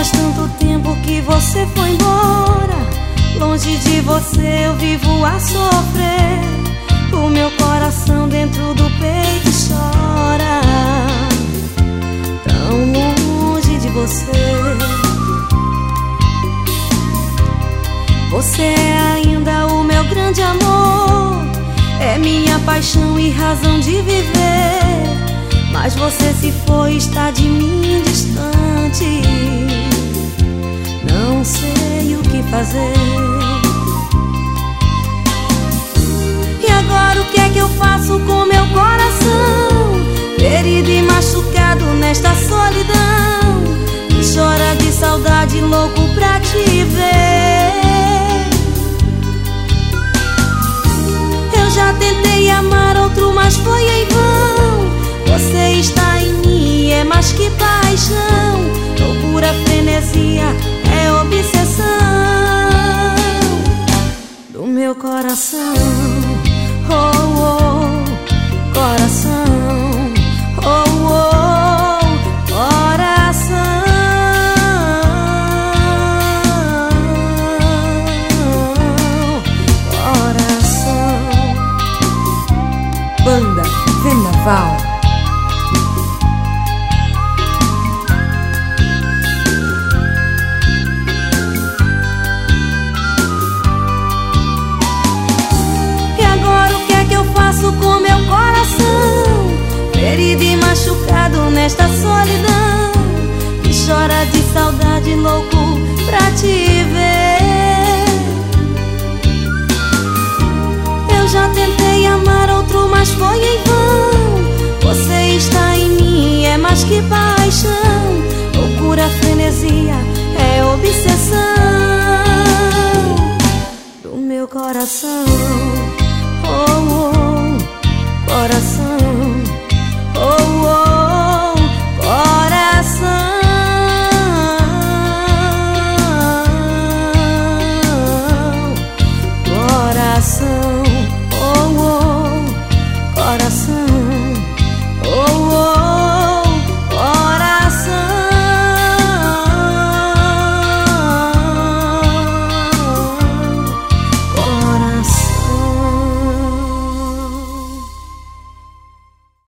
Faz tanto tempo que você foi embora. Longe de você eu vivo a sofrer. O meu coração dentro do peito chora. Tão longe de você. Você é ainda o meu grande amor. É minha paixão e razão de viver. Mas você se foi, está de mim distante. Não sei o que fazer. E agora o que é que eu faço com meu coração? Ferido e machucado nesta solidão, que chora de saudade, louco pra te ver. Eu já tentei amar outro, mas foi em vão. Você está em mim, é mais que paixão. Loucura, frenesia, é obsessão do meu coração. Oh, oh, coração. Oh, oh, coração. Coração. Banda Vendaval. Com meu coração ferido e machucado nesta solidão, que chora de saudade, louco pra te ver. Eu já tentei amar outro, mas foi em vão. Você está em mim, é mais que paixão. Loucura, frenesia, é obsessão do meu coração. Oh, oh, coração. Oh, oh.